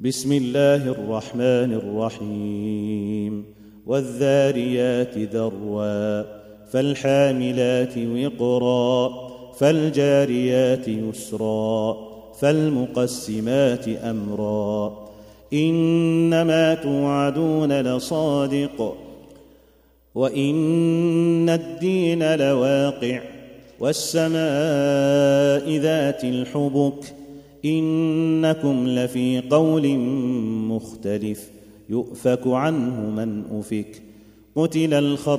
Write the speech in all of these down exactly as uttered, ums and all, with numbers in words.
بسم الله الرحمن الرحيم والذاريات ذروا فالحاملات وقرا فالجاريات يسرا فالمقسمات أمرا إنما توعدون لصادق وإن الدين لواقع والسماء ذات الحبك إنكم لفي قول مختلف يؤفك عنه من أفك قتل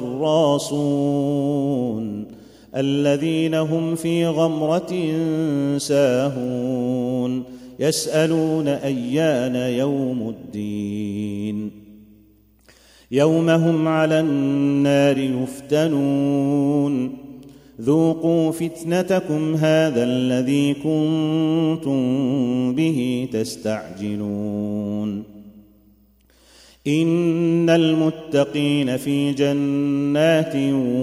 الخراصون الذين هم في غمرة ساهون يسألون أيان يوم الدين يوم هم على النار يفتنون ذوقوا فتنتكم هذا الذي كنتم به تستعجلون إن المتقين في جنات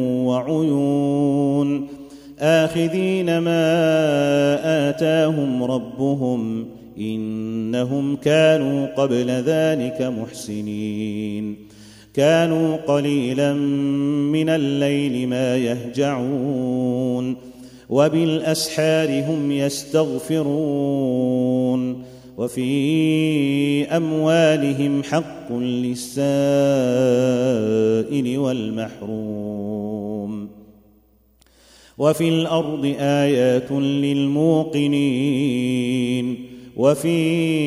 وعيون آخذين ما آتاهم ربهم إنهم كانوا قبل ذلك محسنين كانوا قليلا من الليل ما يهجعون وبالأسحار هم يستغفرون وفي أموالهم حق للسائل والمحروم وفي الأرض آيات للموقنين وفي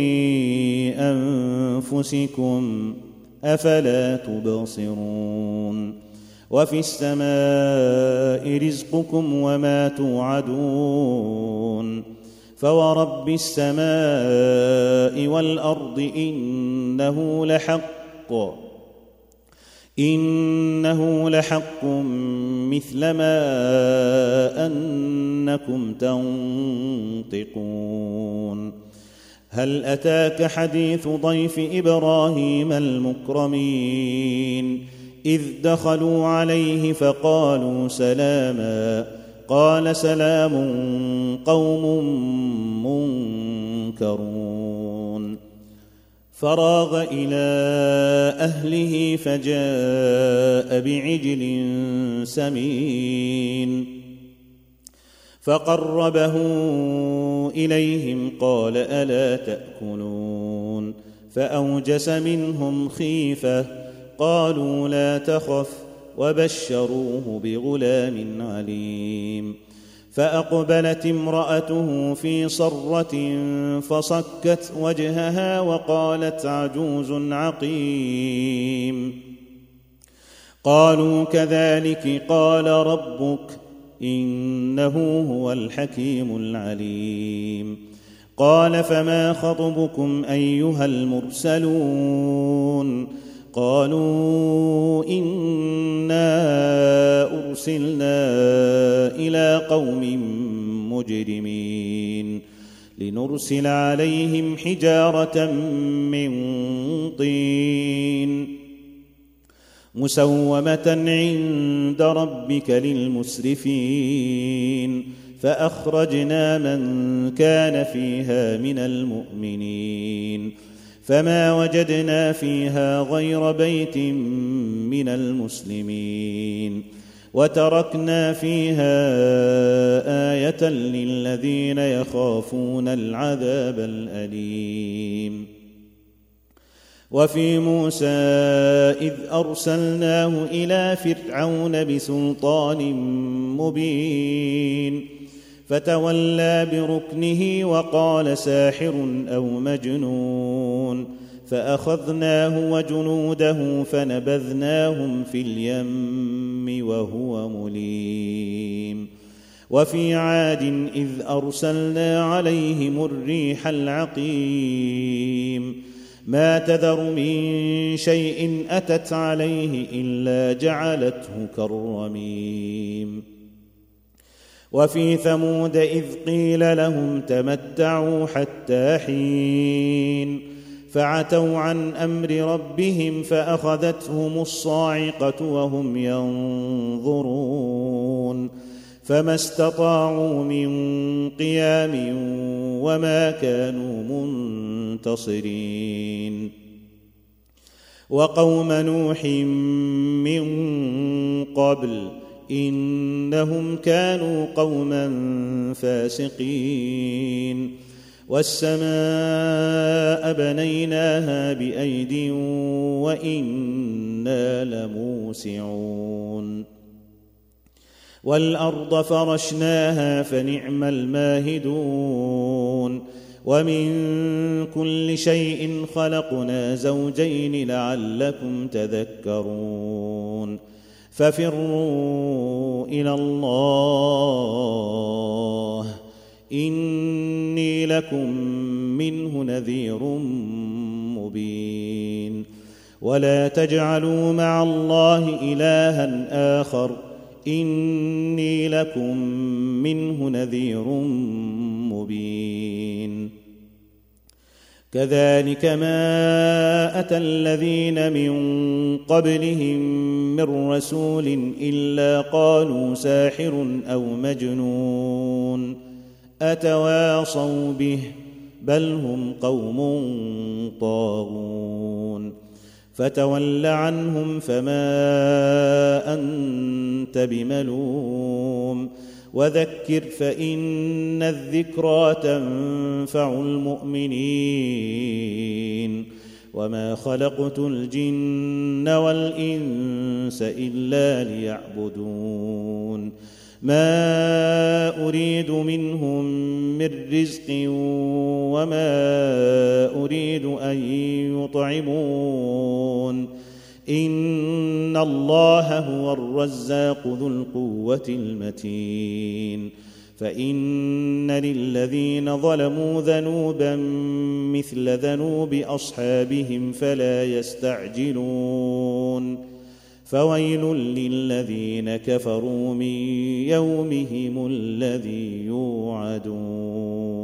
أنفسكم أفلا تبصرون وفي السماء رزقكم وما توعدون فورب السماء والأرض إنه لحق إنه لحق مثل ما أنكم تنطقون هل أتاك حديث ضيف إبراهيم المكرمين إذ دخلوا عليه فقالوا سلاما قال سلام قوم منكرون فراغ إلى أهله فجاء بعجل سمين فقربه إليهم قال ألا تأكلون فأوجس منهم خيفة قالوا لا تخف وبشروه بغلام عليم فأقبلت امرأته في صرة فصكت وجهها وقالت عجوز عقيم قالوا كذلك قال ربك إنه هو الحكيم العليم قال فما خطبكم أيها المرسلون قالوا إنا أرسلنا إلى قوم مجرمين لنرسل عليهم حجارة من طين مسومة عند ربك للمسرفين فأخرجنا من كان فيها من المؤمنين فما وجدنا فيها غير بيت من المسلمين وتركنا فيها آية للذين يخافون العذاب الأليم وفي موسى إذ أرسلناه إلى فرعون بسلطان مبين فتولى بركنه وقال ساحر أو مجنون فأخذناه وجنوده فنبذناهم في اليم وهو مليم وفي عاد إذ أرسلنا عليهم الريح العقيم ما تذر من شيء أتت عليه إلا جعلته كالرميم وفي ثمود إذ قيل لهم تمتعوا حتى حين فعتوا عن أمر ربهم فأخذتهم الصاعقة وهم ينظرون فما استطاعوا من قيام وما كانوا منتصرين. وقوم نوح من قبل إنهم كانوا قوما فاسقين. والسماء بنيناها بأيد وإنا لموسعون. والأرض فرشناها فنعم الماهدون. ومن كل شيء خلقنا زوجين لعلكم تذكرون. ففروا إلى الله إني لكم منه نذير مبين. ولا تجعلوا مع الله إلها آخر إني لكم منه نذير مبين. كذلك ما أتى الذين من قبلهم من رسول إلا قالوا ساحر أو مجنون أتواصوا به بل هم قوم طاغون. فتول عنهم فما أنت بملوم وذكر فإن الذكرى تنفع المؤمنين. وما خلقت الجن والإنس إلا ليعبدون. ما أريد منهم من رزق وما أريد أن يطعمون إن الله هو الرزاق ذو القوة المتين. فإن للذين ظلموا ذنوبا مثل ذنوب أصحابهم فلا يستعجلون. فويل للذين كفروا من يومهم الذي يوعدون.